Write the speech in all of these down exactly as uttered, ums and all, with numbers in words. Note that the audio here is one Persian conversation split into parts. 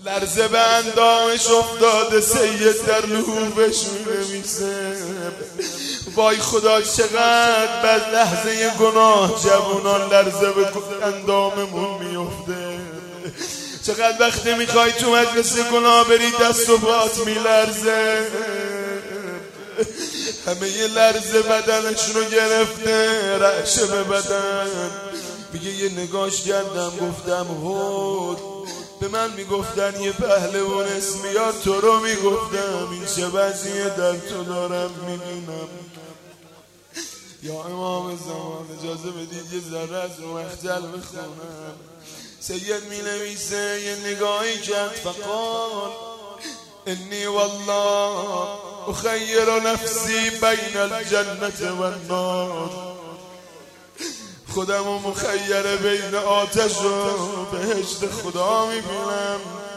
لرزه به اندامش افتاده، سید در لحوفش می‌نویسه وای خدا چقدر بعد لحظه گناه جوونان لرزه به انداممون میفته. چقدر وقتی میخوای تو مجلس گناه بری دست و پات میلرزه، همه یه لرزه بدنشون رو گرفته، رعشه به بدن. میگه یه نگاش کردم گفتم هود، به من میگفتن یه پهلوان اسمیار، تو رو میگفتم این چه وضعیه در تو دارم میبینم. یا امام زمان اجازه بدید یه ذره از رو مختل بخونم. سید می نویسه یه نگاهی کرد فقال انی والله اخیر نفسی بین الجنة و النار، خودم و مخیر بین آتش و بهشت خدا می بینم.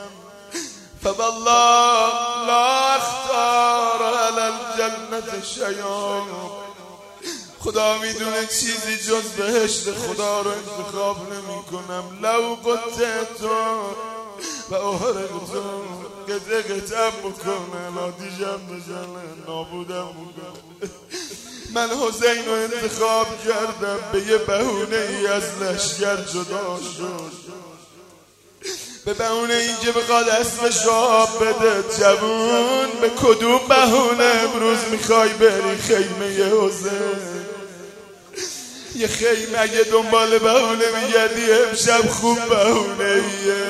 فوالله لا اختار علی الجنة شیئا، خدا میدونه چیزی جز بهشت خدا رو انتخاب نمی کنم. لو قطعتو و احرقتو، قطع قطعم بکنه، نادیجم بزنه، نابودم بکنه. من حسین رو انتخاب کردم، به یه بهونه ای از لشگر جدا شد، به بهونه این که بخواد اسمش آب بده. جوون به کدوم بهونه امروز میخوای بری خیمه حسین؟ یه خیمه اگه دنبال بهونه میگردی امشب خوب بهونه ایه.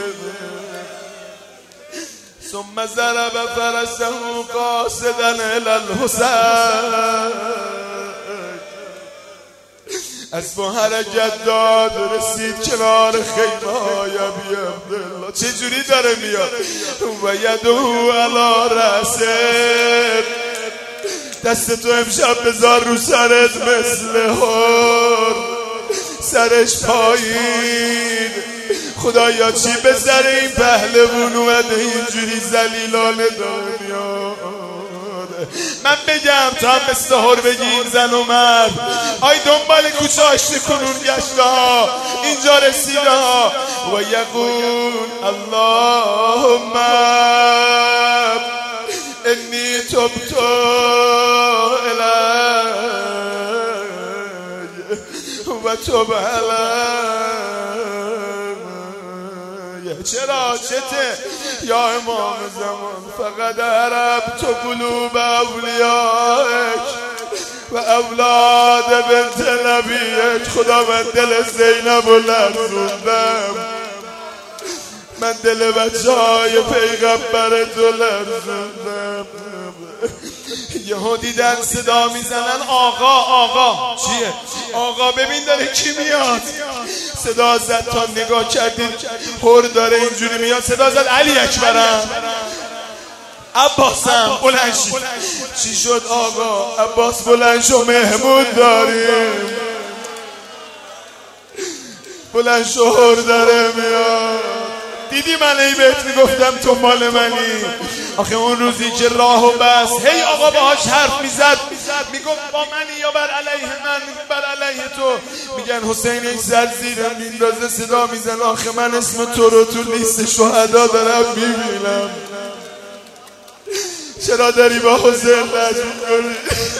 ثم ضرب فرسه قاصدا الی الحسین، از با حرکت داد رسید کنار خیمه های ابی عبدالله. چجوری داره میاد؟ و یدو علی رأسه، دست تو امشب بذار رو سرت مثل هر، سرش پایین. خدایا چی به سر این پهلوون اومده اینجوری ذلیلانه داره میاد. من بگم تا هم مثل هر بگی این زن و مرد آی دنبال کوچه آشته کنون گشته ها، اینجا رسیده ها. و یقول اللهم انی تبت الیک و تب علی. چرا چته یا امام زمان؟ فقط عربت قلوب اولیائک و اولاد بنت نبیک. خدا من دل زینب رو لرزوندم، من دل بچه های پیغمبرت رو لرزوندم. یهو دیدن صدا میزنن آقا آقا. چیه؟ آقا ببین داره کی میاد. صدا زد، تا نگاه کردید هر داره اینجوری میاد. صدا زد علی اکبرم، عباسم بلند شید. چی شد آقا؟ عباس بلند شو مهمون داریم. بلند شو هر داره میاد. دیدی من ای بهت میگفتم تو مال منی. آخه اون روزی که راهو بس هی آقا باهاش حرف میزد، میگفت با منی یا بر علیه من؟ میگفت بر علیه تو. میگن حسین این سر زیرم میندازه، صدا میزن آخه من اسم تو رو تو لیست شهدا دارم میبینم. چرا داری با حسین لج میکنی؟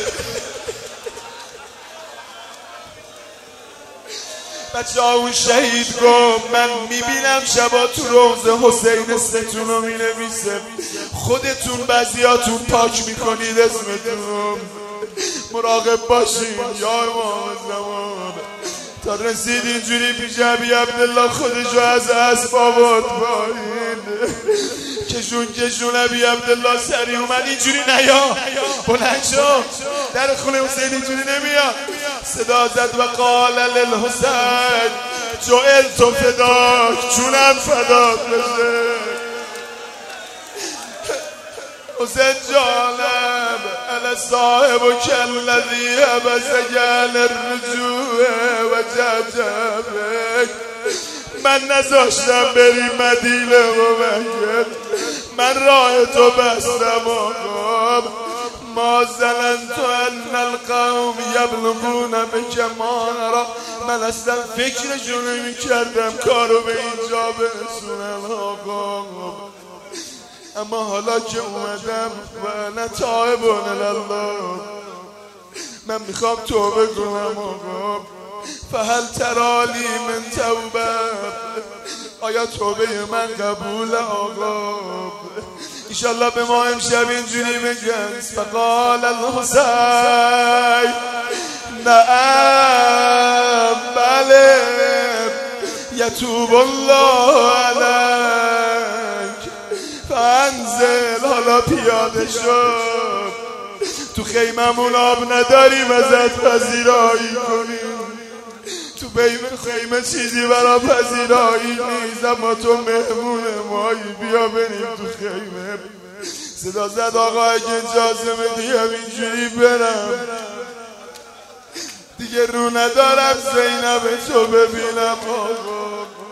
بچه ها اون شهید گفت من میبینم شبا تو روضه حسین اسمتون رو مینویسه. خودتون بعضیاتون پاک میکنید اسمتون، مراقب باشین یا امام زمان. تا رسید اینجوری پیش ابی عبدالله خودشو از اسب آورد پایین. کشون کشون ابی عبدالله سری اومد اینجوری نیا، بلند شو، در خونه حسین اینجوری نمیاد. صدا زد و قال للحسین جعلت فداک، چونم فدات بشه. حسین جانم انا صاحبک الذی حبسک عن الرجوع و جبجبک. من نذاشتم بری مدینه و مکه، من راه تو بستم آقا. ما ظننت ان القوم یبلغون بک ما نرا. من اصلا فکرشو نمی کردم کارو به اینجا برسونم آقا. اما حالا که اومدم و نه تائبون الله، من میخوام توبه کنم آقا. فهل ترالی من توبه، آیا توبه من قبول آقا؟ ایشالله به ما امشب اینجوری بگن فقال الحسین نعم بله یتوب الله علیک فانزل. حالا پیاده شد، تو خیممون آب نداریم ازت پذیرایی کنیم، تو خیمه چیزی برا پذیرایی نیست، اما تو مهمون مایی، بیا بریم تو خیمه. صدا زد آقا اگه اجازه بدیم اینجوری برم، دیگه رو ندارم زینب تو ببینم آقا.